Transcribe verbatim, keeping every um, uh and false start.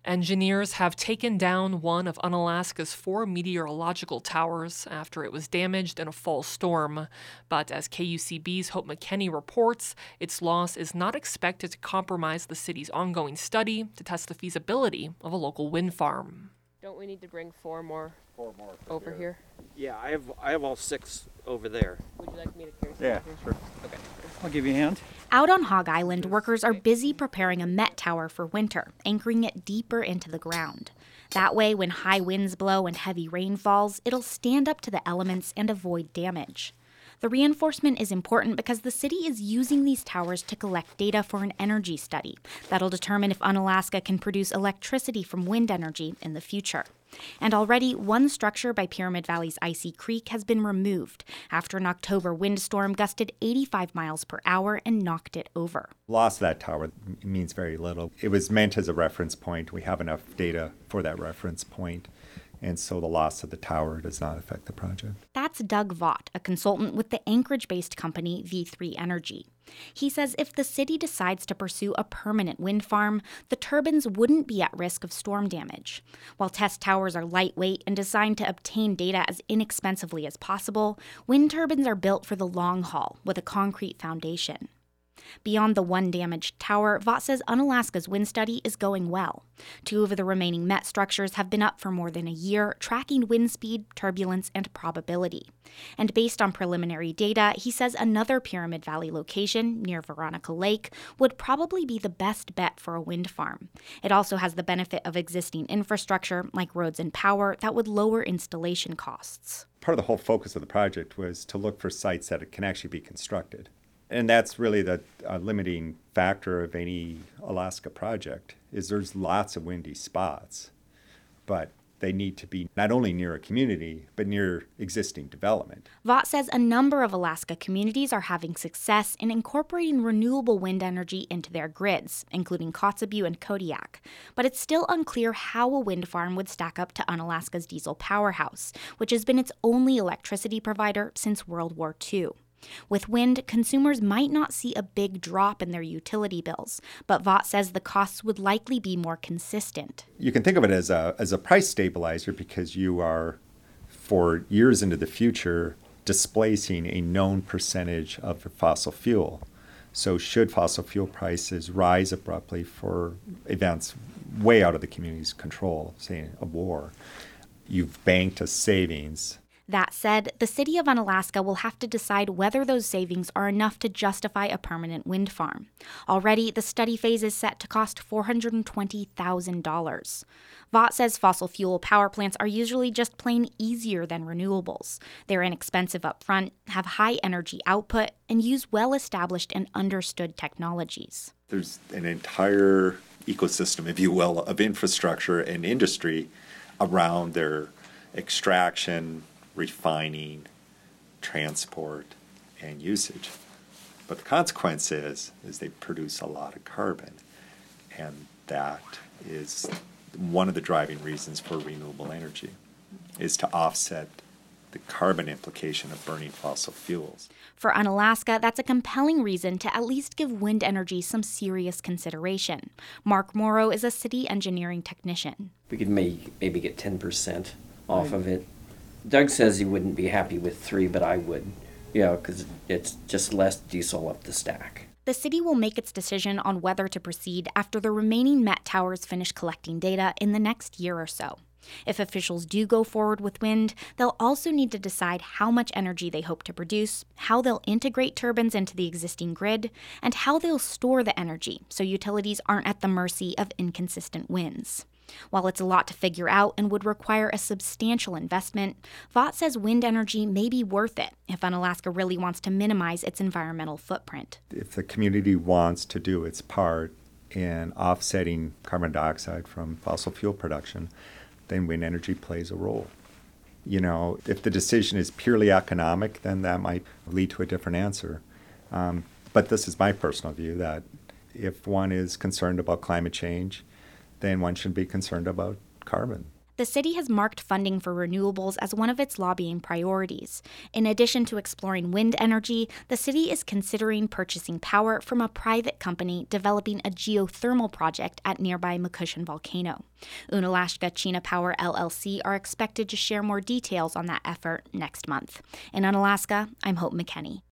Engineers have taken down one of Unalaska's four meteorological towers after it was damaged in a fall storm. But as K U C B's Hope McKenney reports, its loss is not expected to compromise the city's ongoing study to test the feasibility of a local wind farm. Don't we need to bring four more, four more over here. here? Yeah, I have I have all six over there. Would you like me to carry some? Yeah, here? sure. Okay. I'll give you a hand. Out on Hog Island, workers are busy preparing a Met tower for winter, anchoring it deeper into the ground. That way, when high winds blow and heavy rain falls, it'll stand up to the elements and avoid damage. The reinforcement is important because the city is using these towers to collect data for an energy study that'll determine if Unalaska can produce electricity from wind energy in the future. And already, one structure by Pyramid Valley's Icy Creek has been removed after an October windstorm gusted eighty-five miles per hour and knocked it over. Loss of that tower means very little. It was meant as a reference point. We have enough data for that reference point. And so the loss of the tower does not affect the project. That's Doug Vaught, a consultant with the Anchorage-based company V three Energy. He says if the city decides to pursue a permanent wind farm, the turbines wouldn't be at risk of storm damage. While test towers are lightweight and designed to obtain data as inexpensively as possible, wind turbines are built for the long haul with a concrete foundation. Beyond the one damaged tower, Vaught says Unalaska's wind study is going well. Two of the remaining Met structures have been up for more than a year, tracking wind speed, turbulence, and probability. And based on preliminary data, he says another Pyramid Valley location, near Veronica Lake, would probably be the best bet for a wind farm. It also has the benefit of existing infrastructure, like roads and power, that would lower installation costs. Part of the whole focus of the project was to look for sites that can actually be constructed. And that's really the uh, limiting factor of any Alaska project, is there's lots of windy spots, but they need to be not only near a community, but near existing development. Vaught says a number of Alaska communities are having success in incorporating renewable wind energy into their grids, including Kotzebue and Kodiak. But it's still unclear how a wind farm would stack up to Unalaska's diesel powerhouse, which has been its only electricity provider since World War Two. With wind, consumers might not see a big drop in their utility bills, but Vaught says the costs would likely be more consistent. You can think of it as a as a price stabilizer because you are, for years into the future, displacing a known percentage of the fossil fuel. So should fossil fuel prices rise abruptly for events way out of the community's control, say a war, you've banked a savings. That said, the city of Unalaska will have to decide whether those savings are enough to justify a permanent wind farm. Already, the study phase is set to cost four hundred twenty thousand dollars. Vaught says fossil fuel power plants are usually just plain easier than renewables. They're inexpensive up front, have high energy output, and use well-established and understood technologies. There's an entire ecosystem, if you will, of infrastructure and industry around their extraction, refining, transport, and usage. But the consequence is, is they produce a lot of carbon. And that is one of the driving reasons for renewable energy, is to offset the carbon implication of burning fossil fuels. For Unalaska, that's a compelling reason to at least give wind energy some serious consideration. Mark Morrow is a city engineering technician. We could may, maybe get ten percent off of it. Doug says he wouldn't be happy with three, but I would, you know, because it's just less diesel up the stack. The city will make its decision on whether to proceed after the remaining Met towers finish collecting data in the next year or so. If officials do go forward with wind, they'll also need to decide how much energy they hope to produce, how they'll integrate turbines into the existing grid, and how they'll store the energy so utilities aren't at the mercy of inconsistent winds. While it's a lot to figure out and would require a substantial investment, Vaught says wind energy may be worth it if Unalaska really wants to minimize its environmental footprint. If the community wants to do its part in offsetting carbon dioxide from fossil fuel production, then wind energy plays a role. You know, if the decision is purely economic, then that might lead to a different answer. Um, but this is my personal view, that if one is concerned about climate change, then one should be concerned about carbon. The city has marked funding for renewables as one of its lobbying priorities. In addition to exploring wind energy, the city is considering purchasing power from a private company developing a geothermal project at nearby McCushion Volcano. Unalaska Chena Power L L C are expected to share more details on that effort next month. In Unalaska, I'm Hope McKenney.